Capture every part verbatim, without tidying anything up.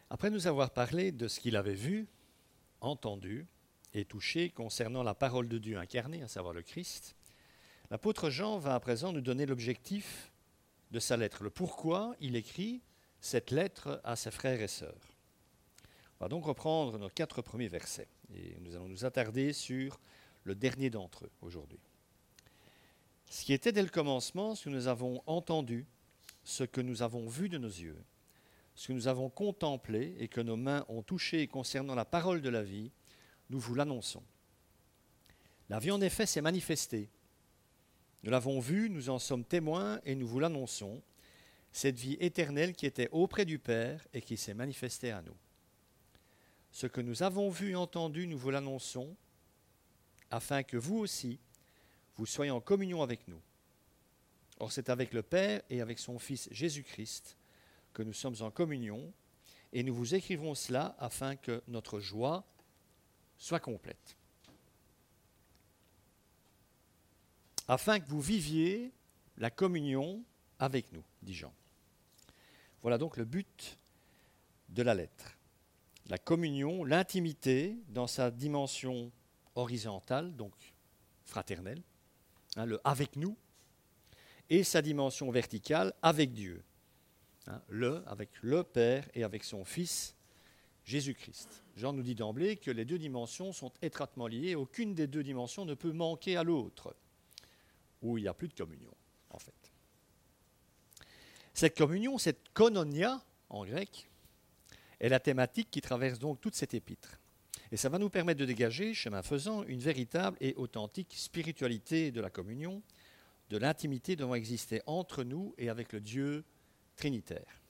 Après nous avoir parlé de ce qu'il avait vu, entendu et touché concernant la parole de Dieu incarnée, à savoir le Christ, l'apôtre Jean va à présent nous donner l'objectif de sa lettre, le pourquoi il écrit cette lettre à ses frères et sœurs. On va donc reprendre nos quatre premiers versets et nous allons nous attarder sur le dernier d'entre eux aujourd'hui. Ce qui était dès le commencement, ce que nous avons entendu, ce que nous avons vu de nos yeux, ce que nous avons contemplé et que nos mains ont touché concernant la parole de la vie, nous vous l'annonçons. La vie en effet s'est manifestée. Nous l'avons vue, nous en sommes témoins et nous vous l'annonçons, cette vie éternelle qui était auprès du Père et qui s'est manifestée à nous. Ce que nous avons vu et entendu, nous vous l'annonçons, afin que vous aussi, vous soyez en communion avec nous. Or, c'est avec le Père et avec son Fils Jésus-Christ que nous sommes en communion, et nous vous écrivons cela afin que notre joie soit complète. Afin que vous viviez la communion avec nous, dit Jean. Voilà donc le but de la lettre. La communion, l'intimité dans sa dimension horizontale, donc fraternelle, hein, le avec nous, et sa dimension verticale avec Dieu. Hein, le, avec le Père et avec son Fils, Jésus-Christ. Jean nous dit d'emblée que les deux dimensions sont étroitement liées, aucune des deux dimensions ne peut manquer à l'autre, où il n'y a plus de communion, en fait. Cette communion, cette koinonia, en grec, est la thématique qui traverse donc toute cette épître. Et ça va nous permettre de dégager, chemin faisant, une véritable et authentique spiritualité de la communion, de l'intimité devant exister entre nous et avec le Dieu trinitaire.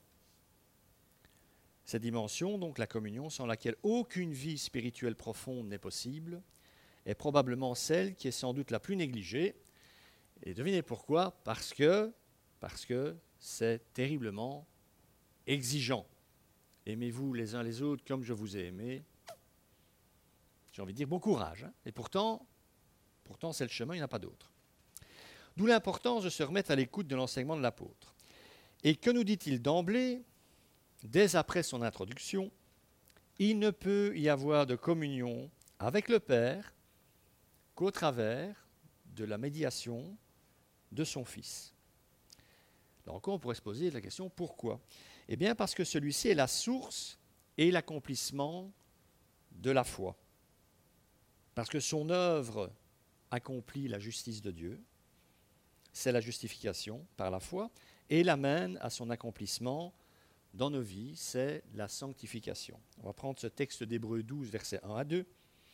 Cette dimension, donc la communion, sans laquelle aucune vie spirituelle profonde n'est possible, est probablement celle qui est sans doute la plus négligée. Et devinez pourquoi ? Parce que, parce que c'est terriblement exigeant. Aimez-vous les uns les autres comme je vous ai aimé. J'ai envie de dire bon courage. Hein. Et pourtant, pourtant c'est le chemin, il n'y en a pas d'autre. D'où l'importance de se remettre à l'écoute de l'enseignement de l'apôtre. Et que nous dit-il d'emblée ? Dès après son introduction, il ne peut y avoir de communion avec le Père qu'au travers de la médiation de son Fils. Là encore, on pourrait se poser la question, pourquoi ? Eh bien, parce que celui-ci est la source et l'accomplissement de la foi. Parce que son œuvre accomplit la justice de Dieu, c'est la justification par la foi, et l'amène à son accomplissement dans nos vies, c'est la sanctification. On va prendre ce texte d'Hébreux douze, versets un à deux.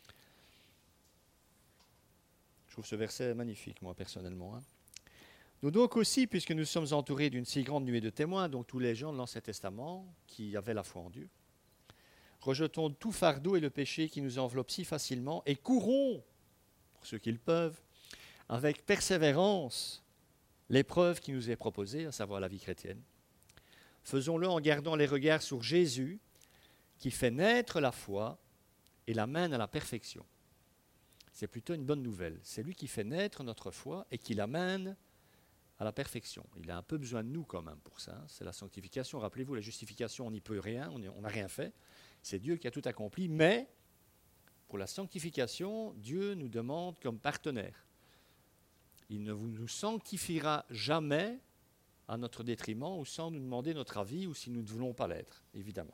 Je trouve ce verset magnifique, moi, personnellement. Hein. Nous donc aussi, puisque nous sommes entourés d'une si grande nuée de témoins, donc tous les gens de l'Ancien Testament qui avaient la foi en Dieu, rejetons tout fardeau et le péché qui nous enveloppe si facilement et courons, pour ceux qui le peuvent, avec persévérance l'épreuve qui nous est proposée, à savoir la vie chrétienne. Faisons-le en gardant les regards sur Jésus, qui fait naître la foi et l'amène à la perfection. C'est plutôt une bonne nouvelle. C'est lui qui fait naître notre foi et qui l'amène à la perfection. Il a un peu besoin de nous quand même pour ça. C'est la sanctification. Rappelez-vous, la justification, on n'y peut rien, on n'a rien fait. C'est Dieu qui a tout accompli. Mais pour la sanctification, Dieu nous demande comme partenaire. Il ne nous sanctifiera jamais à notre détriment ou sans nous demander notre avis ou si nous ne voulons pas l'être, évidemment.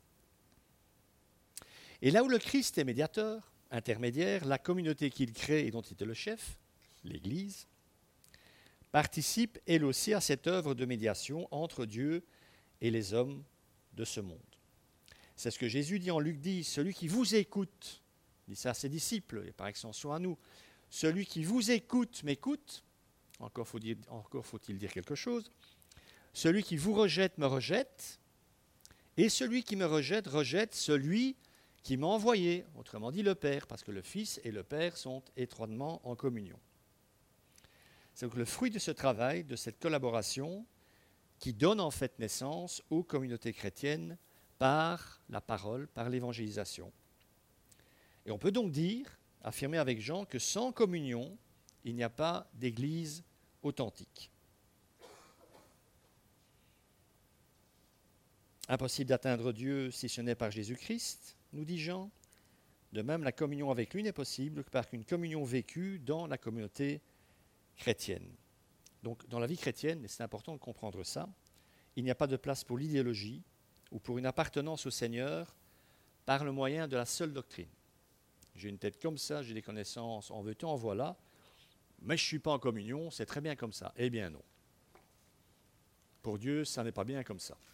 Et là où le Christ est médiateur, intermédiaire, la communauté qu'il crée et dont il était le chef, l'Église, participe elle aussi à cette œuvre de médiation entre Dieu et les hommes de ce monde. C'est ce que Jésus dit en Luc dix, celui qui vous écoute, dit ça à ses disciples et par extension à nous, celui qui vous écoute m'écoute, encore, faut dire, encore faut-il dire quelque chose, celui qui vous rejette me rejette, et celui qui me rejette rejette celui qui m'a envoyé, autrement dit le Père, parce que le Fils et le Père sont étroitement en communion. C'est donc le fruit de ce travail, de cette collaboration, qui donne en fait naissance aux communautés chrétiennes par la parole, par l'évangélisation. Et on peut donc dire, affirmer avec Jean, que sans communion, il n'y a pas d'église, authentique. Impossible d'atteindre Dieu si ce n'est par Jésus-Christ, nous dit Jean. De même, la communion avec lui n'est possible que par une communion vécue dans la communauté chrétienne. Donc, dans la vie chrétienne, et c'est important de comprendre ça, il n'y a pas de place pour l'idéologie ou pour une appartenance au Seigneur par le moyen de la seule doctrine. J'ai une tête comme ça, j'ai des connaissances, en veux-tu, en voilà, mais je ne suis pas en communion, c'est très bien comme ça. Eh bien non. Pour Dieu, ça n'est pas bien comme ça.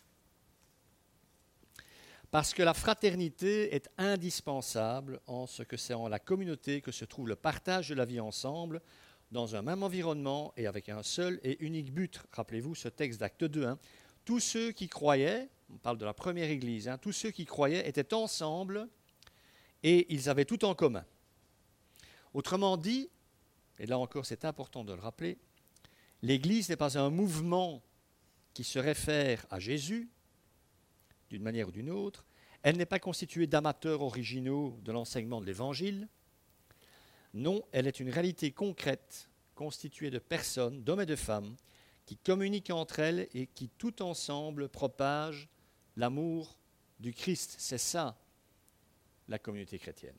Parce que la fraternité est indispensable en ce que c'est en la communauté que se trouve le partage de la vie ensemble, dans un même environnement et avec un seul et unique but. Rappelez-vous ce texte d'Acte deux. Hein. Tous ceux qui croyaient, on parle de la première Église, hein, tous ceux qui croyaient étaient ensemble et ils avaient tout en commun. Autrement dit, et là encore c'est important de le rappeler, l'Église n'est pas un mouvement qui se réfère à Jésus, d'une manière ou d'une autre. Elle n'est pas constituée d'amateurs originaux de l'enseignement de l'Évangile. Non, elle est une réalité concrète, constituée de personnes, d'hommes et de femmes, qui communiquent entre elles et qui, tout ensemble, propagent l'amour du Christ. C'est ça, la communauté chrétienne.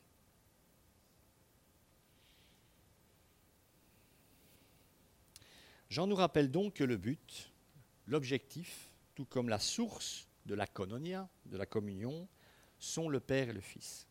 Jean nous rappelle donc que le but, l'objectif, tout comme la source de la koinonia, de la communion, sont le Père et le Fils.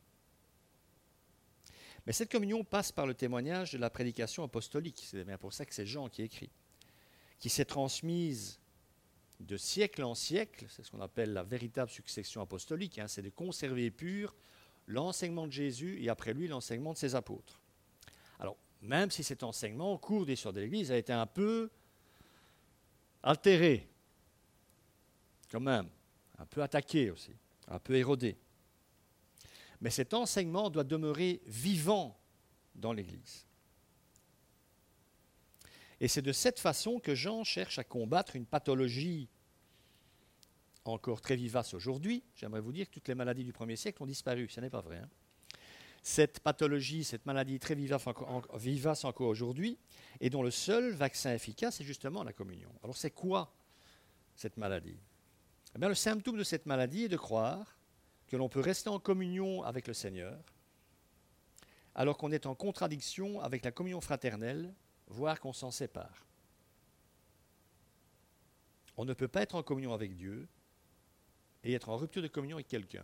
Mais cette communion passe par le témoignage de la prédication apostolique. C'est bien pour ça que c'est Jean qui écrit, qui s'est transmise de siècle en siècle. C'est ce qu'on appelle la véritable succession apostolique. Hein, c'est de conserver pur l'enseignement de Jésus et après lui l'enseignement de ses apôtres. Alors, même si cet enseignement au cours des histoires de l'Église a été un peu altéré, quand même, un peu attaqué aussi, un peu érodé. Mais cet enseignement doit demeurer vivant dans l'Église. Et c'est de cette façon que Jean cherche à combattre une pathologie encore très vivace aujourd'hui. J'aimerais vous dire que toutes les maladies du premier siècle ont disparu. Ce n'est pas vrai. Hein. Cette pathologie, cette maladie très vivace encore, vivace encore aujourd'hui, et dont le seul vaccin efficace est justement la communion. Alors c'est quoi cette maladie ? Eh bien, le symptôme de cette maladie est de croire que l'on peut rester en communion avec le Seigneur, alors qu'on est en contradiction avec la communion fraternelle, voire qu'on s'en sépare. On ne peut pas être en communion avec Dieu et être en rupture de communion avec quelqu'un.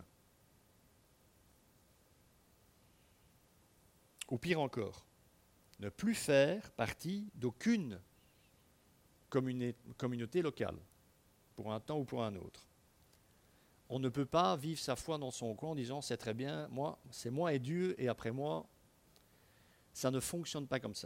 Ou pire encore, ne plus faire partie d'aucune communauté locale, pour un temps ou pour un autre. On ne peut pas vivre sa foi dans son coin en disant « c'est très bien, moi, c'est moi et Dieu, et après moi, ça ne fonctionne pas comme ça ».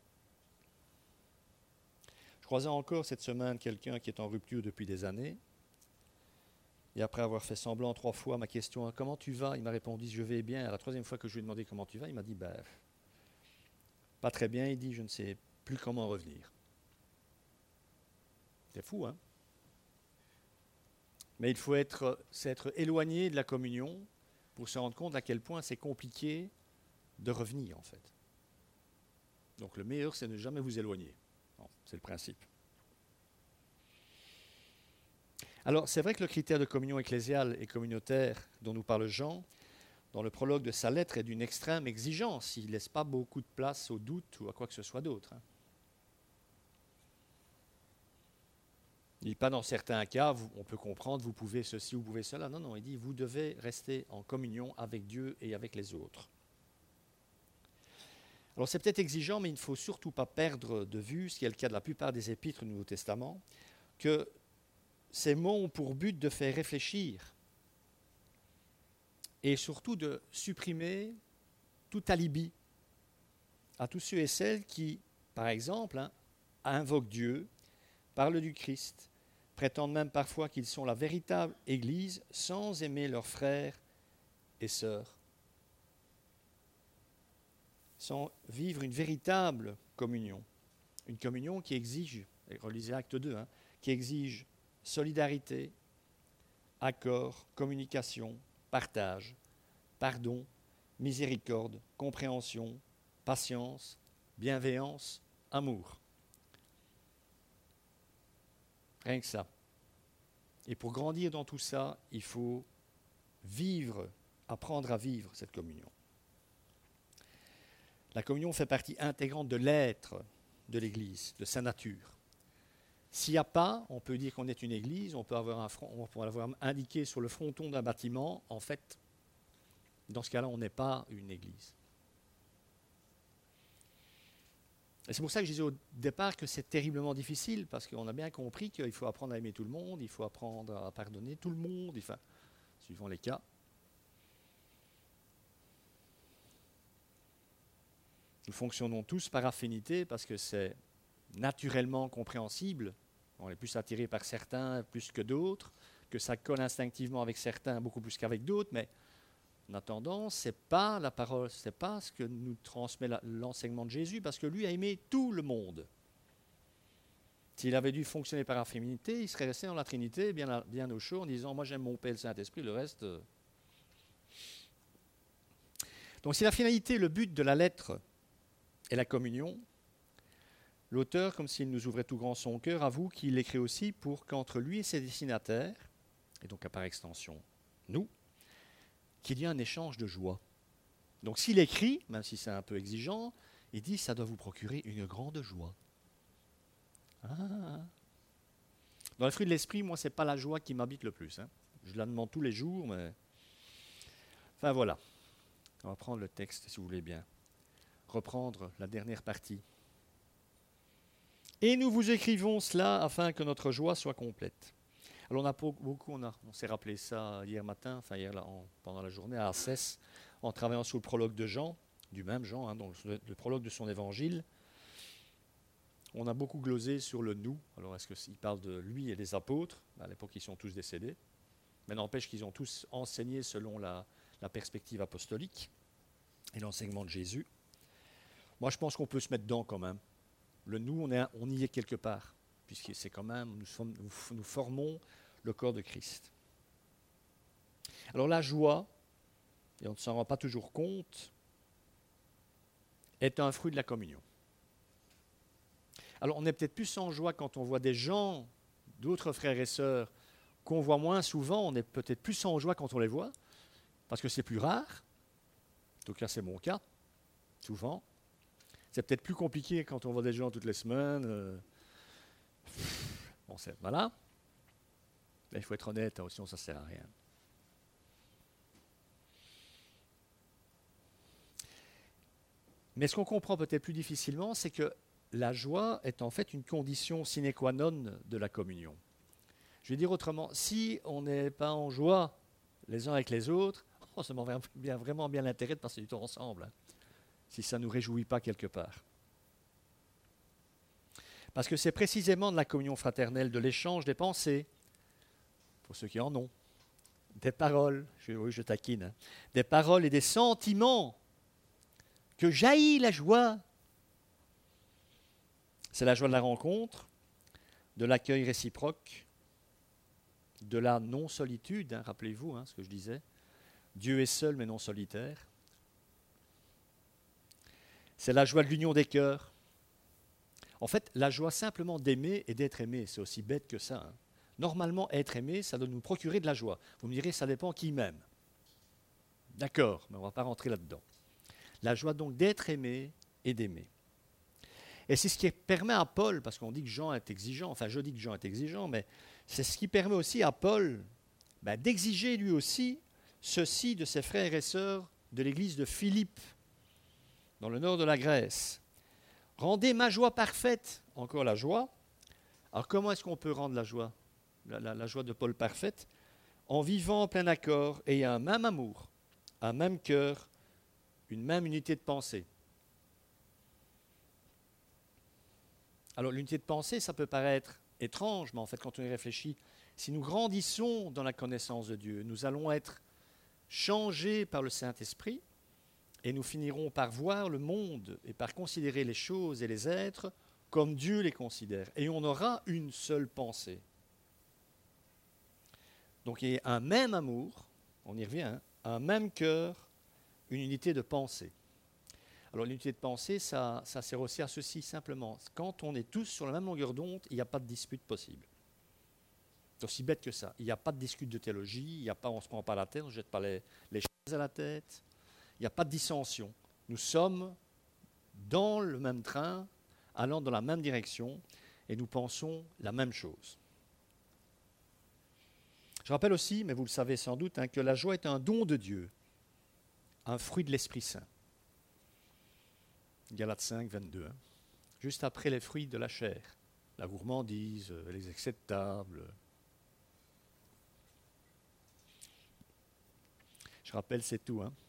Je croisais encore cette semaine quelqu'un qui est en rupture depuis des années, et après avoir fait semblant trois fois ma question « comment tu vas ?» il m'a répondu « je vais bien ». À la troisième fois que je lui ai demandé « comment tu vas ?» il m'a dit ben, « pas très bien », il dit « je ne sais plus comment revenir ». C'est fou, hein? Mais il faut être, s'être éloigné de la communion pour se rendre compte à quel point c'est compliqué de revenir, en fait. Donc le meilleur, c'est de ne jamais vous éloigner. Bon, c'est le principe. Alors, c'est vrai que le critère de communion ecclésiale et communautaire dont nous parle Jean, dans le prologue de sa lettre, est d'une extrême exigence. Il ne laisse pas beaucoup de place au doute ou à quoi que ce soit d'autre. Hein. Il ne dit pas dans certains cas, vous, on peut comprendre, vous pouvez ceci, vous pouvez cela. Non, non, il dit, vous devez rester en communion avec Dieu et avec les autres. Alors c'est peut-être exigeant, mais il ne faut surtout pas perdre de vue, ce qui est le cas de la plupart des épîtres du Nouveau Testament, que ces mots ont pour but de faire réfléchir et surtout de supprimer tout alibi à tous ceux et celles qui, par exemple, hein, invoquent Dieu, parlent du Christ, prétendent même parfois qu'ils sont la véritable Église sans aimer leurs frères et sœurs, sans vivre une véritable communion, une communion qui exige, relisez Acte deux, hein, qui exige solidarité, accord, communication, partage, pardon, miséricorde, compréhension, patience, bienveillance, amour. Rien que ça. Et pour grandir dans tout ça, il faut vivre, apprendre à vivre cette communion. La communion fait partie intégrante de l'être de l'Église, de sa nature. S'il n'y a pas, on peut dire qu'on est une église, on peut avoir, un front, on peut avoir indiqué sur le fronton d'un bâtiment, en fait, dans ce cas-là, on n'est pas une église. Et c'est pour ça que je disais au départ que c'est terriblement difficile, parce qu'on a bien compris qu'il faut apprendre à aimer tout le monde, il faut apprendre à pardonner tout le monde, enfin, suivant les cas. Nous fonctionnons tous par affinité, parce que c'est naturellement compréhensible, on est plus attiré par certains plus que d'autres, que ça colle instinctivement avec certains beaucoup plus qu'avec d'autres, mais en attendant, ce n'est pas la parole, ce n'est pas ce que nous transmet la, l'enseignement de Jésus, parce que lui a aimé tout le monde. S'il avait dû fonctionner par affinité, il serait resté dans la Trinité bien, bien au chaud en disant « moi j'aime mon Père et le Saint-Esprit, le reste… Euh... » Donc si la finalité, le but de la lettre est la communion, l'auteur, comme s'il nous ouvrait tout grand son cœur, avoue qu'il l'écrit aussi pour qu'entre lui et ses destinataires, et donc par extension nous, qu'il y ait un échange de joie. Donc s'il écrit, même si c'est un peu exigeant, il dit ça doit vous procurer une grande joie. Ah. Dans le fruit de l'esprit, moi, ce n'est pas la joie qui m'habite le plus. Hein. Je la demande tous les jours, mais… Enfin voilà. On va prendre le texte, si vous voulez bien. Reprendre la dernière partie. Et nous vous écrivons cela afin que notre joie soit complète. Alors on a beaucoup, on, a, on s'est rappelé ça hier matin, enfin hier là, en, pendant la journée à Arcès, en travaillant sur le prologue de Jean, du même Jean, hein, donc le, le prologue de son évangile. On a beaucoup glosé sur le nous. Alors est-ce qu'il parle de lui et des apôtres? À l'époque, ils sont tous décédés. Mais n'empêche qu'ils ont tous enseigné selon la, la perspective apostolique et l'enseignement de Jésus. Moi, je pense qu'on peut se mettre dedans quand même. Le nous, on, est, on y est quelque part, puisque c'est quand même, nous, sommes, nous, nous formons le corps de Christ. Alors la joie, et on ne s'en rend pas toujours compte, est un fruit de la communion. Alors on est peut-être plus en joie quand on voit des gens, d'autres frères et sœurs, qu'on voit moins souvent, on est peut-être plus en joie quand on les voit, parce que c'est plus rare. En tout cas, c'est mon cas, souvent. C'est peut-être plus compliqué quand on voit des gens toutes les semaines. Euh... Bon, c'est, voilà. Mais il faut être honnête, hein, sinon ça ne sert à rien. Mais ce qu'on comprend peut-être plus difficilement, c'est que la joie est en fait une condition sine qua non de la communion. Je vais dire autrement, si on n'est pas en joie les uns avec les autres, oh, ça m'en bien, vraiment bien l'intérêt de passer du temps ensemble, hein, si ça ne nous réjouit pas quelque part. Parce que c'est précisément de la communion fraternelle, de l'échange des pensées, pour ceux qui en ont, des paroles, je, oui je taquine, hein, des paroles et des sentiments que jaillit la joie. C'est la joie de la rencontre, de l'accueil réciproque, de la non-solitude, hein, rappelez-vous hein, ce que je disais. Dieu est seul mais non solitaire. C'est la joie de l'union des cœurs. En fait, la joie simplement d'aimer et d'être aimé, c'est aussi bête que ça. Hein. Normalement, être aimé, ça doit nous procurer de la joie. Vous me direz, ça dépend qui m'aime. D'accord, mais on ne va pas rentrer là-dedans. La joie donc d'être aimé et d'aimer. Et c'est ce qui permet à Paul, parce qu'on dit que Jean est exigeant, enfin je dis que Jean est exigeant, mais c'est ce qui permet aussi à Paul ben, d'exiger lui aussi ceci de ses frères et sœurs de l'église de Philippe, dans le nord de la Grèce. Rendez ma joie parfaite, encore la joie. Alors comment est-ce qu'on peut rendre la joie, la, la, la joie de Paul parfaite? En vivant en plein accord et un même amour, un même cœur, une même unité de pensée. Alors l'unité de pensée, ça peut paraître étrange, mais en fait quand on y réfléchit, si nous grandissons dans la connaissance de Dieu, nous allons être changés par le Saint-Esprit et nous finirons par voir le monde et par considérer les choses et les êtres comme Dieu les considère. Et on aura une seule pensée. Donc il y a un même amour, on y revient, hein, un même cœur, une unité de pensée. Alors l'unité de pensée, ça, ça sert aussi à ceci simplement. Quand on est tous sur la même longueur d'onde, il n'y a pas de dispute possible. C'est aussi bête que ça. Il n'y a pas de discute de théologie, il n'y a pas, on ne se prend pas la tête, on ne jette pas les, les chaises à la tête. Il n'y a pas de dissension. Nous sommes dans le même train, allant dans la même direction, et nous pensons la même chose. Je rappelle aussi, mais vous le savez sans doute, hein, que la joie est un don de Dieu, un fruit de l'Esprit Saint. Galates cinq, vingt-deux. Hein. Juste après les fruits de la chair, la gourmandise, les excès de table. Je rappelle, c'est tout. Hein.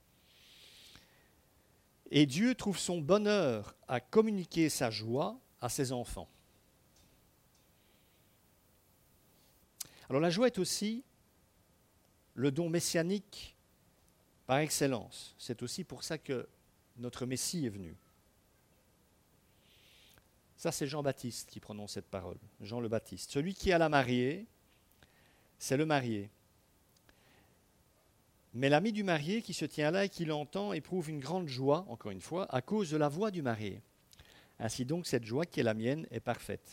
Et Dieu trouve son bonheur à communiquer sa joie à ses enfants. Alors la joie est aussi le don messianique par excellence. C'est aussi pour ça que notre Messie est venu. Ça, c'est Jean-Baptiste qui prononce cette parole, Jean le Baptiste. Celui qui a la mariée, c'est le marié. Mais l'ami du marié qui se tient là et qui l'entend éprouve une grande joie, encore une fois, à cause de la voix du marié. Ainsi donc, cette joie qui est la mienne est parfaite.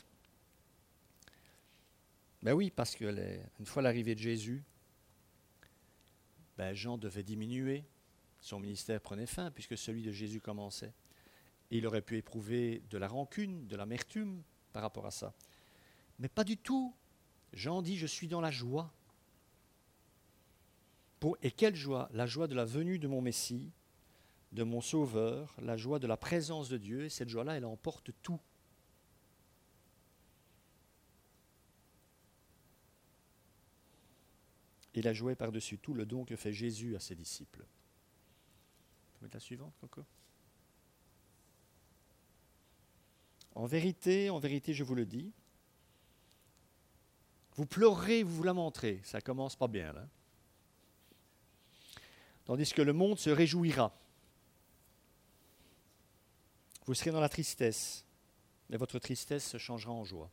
Ben oui, parce que les, une fois l'arrivée de Jésus, ben Jean devait diminuer, son ministère prenait fin, puisque celui de Jésus commençait. Et il aurait pu éprouver de la rancune, de l'amertume par rapport à ça. Mais pas du tout. Jean dit, je suis dans la joie. Pour, et quelle joie? La joie de la venue de mon Messie, de mon Sauveur, la joie de la présence de Dieu. Et cette joie-là, elle emporte tout. Et la joie est par-dessus tout le don que fait Jésus à ses disciples. Tu peux mettre la suivante, Coco? En vérité, en vérité, je vous le dis, vous pleurerez, vous vous lamenterez. Ça commence pas bien, là. Tandis que le monde se réjouira. Vous serez dans la tristesse, mais votre tristesse se changera en joie.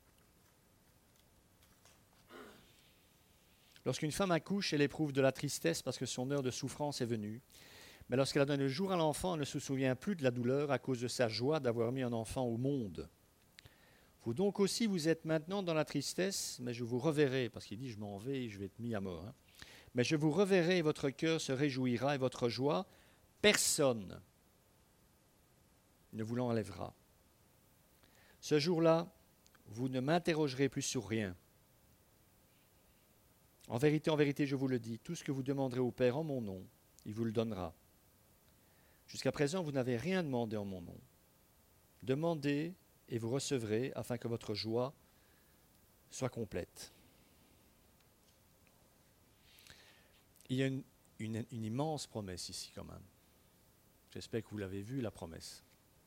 Lorsqu'une femme accouche, elle éprouve de la tristesse parce que son heure de souffrance est venue. Mais lorsqu'elle a donné le jour à l'enfant, elle ne se souvient plus de la douleur à cause de sa joie d'avoir mis un enfant au monde. Vous donc aussi, vous êtes maintenant dans la tristesse, mais je vous reverrai, parce qu'il dit, je m'en vais et je vais être mis à mort. Hein. Mais je vous reverrai et votre cœur se réjouira et votre joie, personne ne vous l'enlèvera. Ce jour-là, vous ne m'interrogerez plus sur rien. En vérité, en vérité, je vous le dis, tout ce que vous demanderez au Père en mon nom, il vous le donnera. Jusqu'à présent, vous n'avez rien demandé en mon nom. Demandez et vous recevrez afin que votre joie soit complète. Il y a une, une, une immense promesse ici quand même. J'espère que vous l'avez vu, la promesse.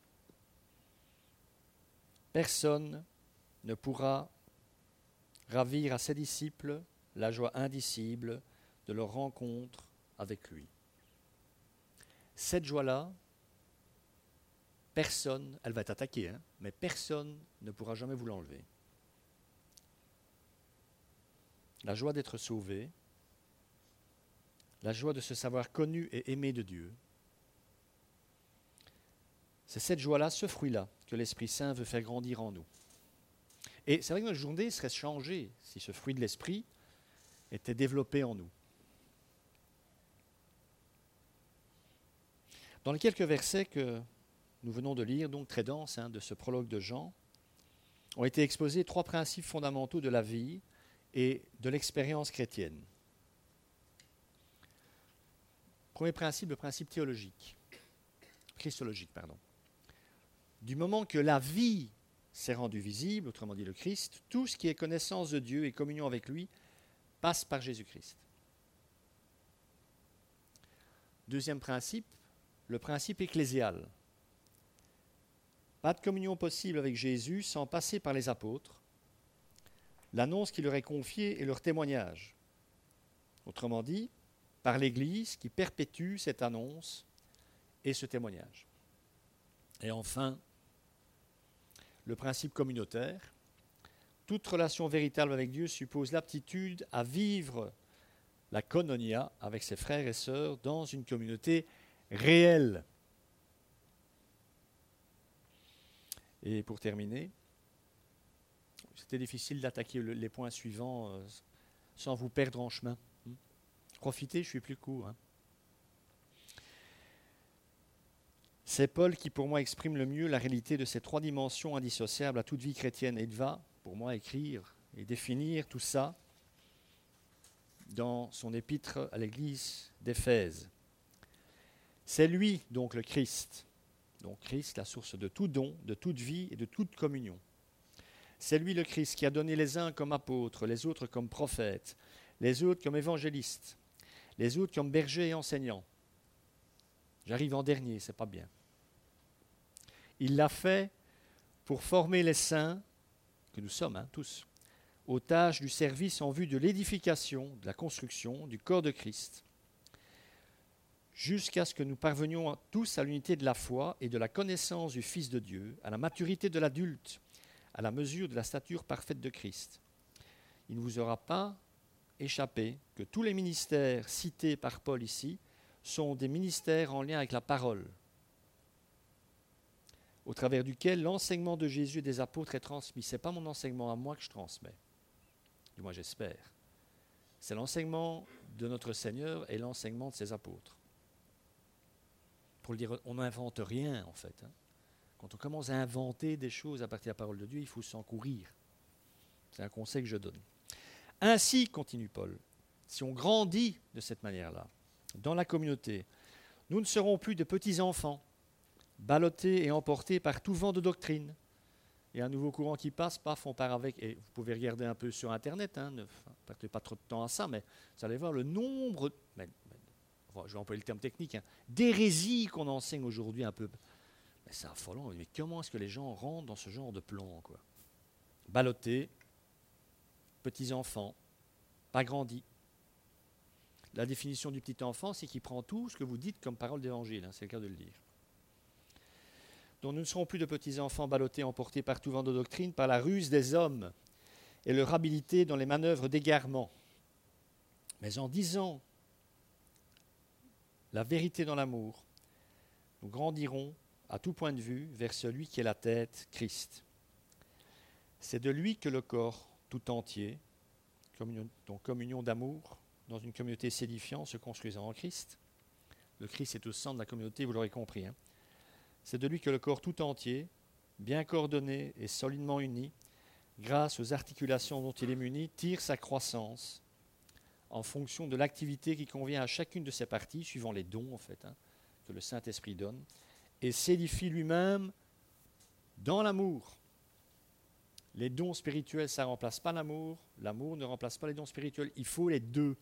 Personne ne pourra ravir à ses disciples la joie indicible de leur rencontre avec lui. Cette joie-là, personne, elle va être attaquée, hein, mais personne ne pourra jamais vous l'enlever. La joie d'être sauvé, la joie de se savoir connu et aimé de Dieu, c'est cette joie-là, ce fruit-là, que l'Esprit Saint veut faire grandir en nous. Et c'est vrai que notre journée serait changée si ce fruit de l'Esprit était développé en nous. Dans les quelques versets que nous venons de lire, donc très denses, hein, de ce prologue de Jean, ont été exposés trois principes fondamentaux de la vie et de l'expérience chrétienne. Premier principe, le principe théologique, christologique, pardon. Du moment que la vie s'est rendue visible, autrement dit le Christ, tout ce qui est connaissance de Dieu et communion avec lui passe par Jésus-Christ. Deuxième principe, le principe ecclésial. Pas de communion possible avec Jésus sans passer par les apôtres, l'annonce qui leur est confiée et leur témoignage. Autrement dit, par l'Église qui perpétue cette annonce et ce témoignage. Et enfin, le principe communautaire. Toute relation véritable avec Dieu suppose l'aptitude à vivre la koinonia avec ses frères et sœurs dans une communauté réelle. Et pour terminer, c'était difficile d'attaquer le, les points suivants euh, sans vous perdre en chemin. Hmm. Profitez, je suis plus court. Hein. C'est Paul qui, pour moi, exprime le mieux la réalité de ces trois dimensions indissociables à toute vie chrétienne. Et il va, pour moi, écrire et définir tout ça dans son épître à l'église d'Éphèse. C'est lui, donc le Christ, donc Christ, la source de tout don, de toute vie et de toute communion. C'est lui le Christ qui a donné les uns comme apôtres, les autres comme prophètes, les autres comme évangélistes, les autres comme bergers et enseignants. J'arrive en dernier, c'est pas bien. Il l'a fait pour former les saints, que nous sommes hein, tous, aux tâches du service en vue de l'édification, de la construction du corps de Christ, jusqu'à ce que nous parvenions tous à l'unité de la foi et de la connaissance du Fils de Dieu, à la maturité de l'adulte, à la mesure de la stature parfaite de Christ. Il ne vous aura pas échappé que tous les ministères cités par Paul ici sont des ministères en lien avec la parole, au travers duquel l'enseignement de Jésus et des apôtres est transmis. Ce n'est pas mon enseignement à moi que je transmets, du moins j'espère. C'est l'enseignement de notre Seigneur et l'enseignement de ses apôtres. Pour le dire, on n'invente rien en fait. Hein. Quand on commence à inventer des choses à partir de la parole de Dieu, il faut s'en courir. C'est un conseil que je donne. Ainsi, continue Paul, si on grandit de cette manière-là, dans la communauté, nous ne serons plus de petits enfants, ballottés et emportés par tout vent de doctrine. Il y a un nouveau courant qui passe, paf, on part avec, et vous pouvez regarder un peu sur Internet, hein, ne perdez pas trop de temps à ça, mais vous allez voir le nombre, mais, mais, enfin, je vais employer le terme technique, hein, d'hérésies qu'on enseigne aujourd'hui un peu. Mais c'est affolant, mais comment est-ce que les gens rentrent dans ce genre de plan, quoi? Ballottés, petits enfants, pas grandis. La définition du petit enfant, c'est qu'il prend tout ce que vous dites comme parole d'évangile, hein, c'est le cas de le dire. Donc nous ne serons plus de petits enfants ballottés, emportés par tout vent de doctrine, par la ruse des hommes et leur habileté dans les manœuvres d'égarement. Mais en disant la vérité dans l'amour, nous grandirons à tout point de vue vers celui qui est la tête, Christ. C'est de lui que le corps tout entier, communion, donc communion d'amour, dans une communauté s'édifiant, se construisant en Christ. Le Christ est au centre de la communauté, vous l'aurez compris. Hein. C'est de lui que le corps tout entier, bien coordonné et solidement uni, grâce aux articulations dont il est muni, tire sa croissance en fonction de l'activité qui convient à chacune de ses parties, suivant les dons en fait, hein, que le Saint-Esprit donne, et s'édifie lui-même dans l'amour. Les dons spirituels, ça ne remplace pas l'amour. L'amour ne remplace pas les dons spirituels. Il faut les deux.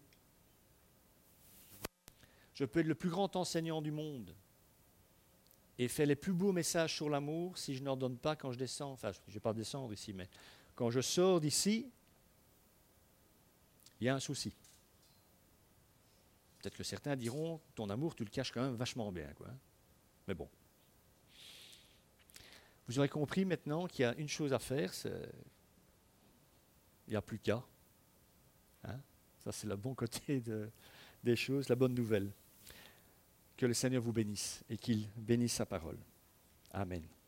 Je peux être le plus grand enseignant du monde et faire les plus beaux messages sur l'amour si je n'en donne pas quand je descends. Enfin, je ne vais pas descendre ici, mais quand je sors d'ici, il y a un souci. Peut-être que certains diront, ton amour, tu le caches quand même vachement bien, quoi. Mais bon. Vous aurez compris maintenant qu'il y a une chose à faire, c'est... il n'y a plus qu'à. Hein? Ça, c'est le bon côté de, des choses, la bonne nouvelle. Que le Seigneur vous bénisse et qu'il bénisse sa parole. Amen.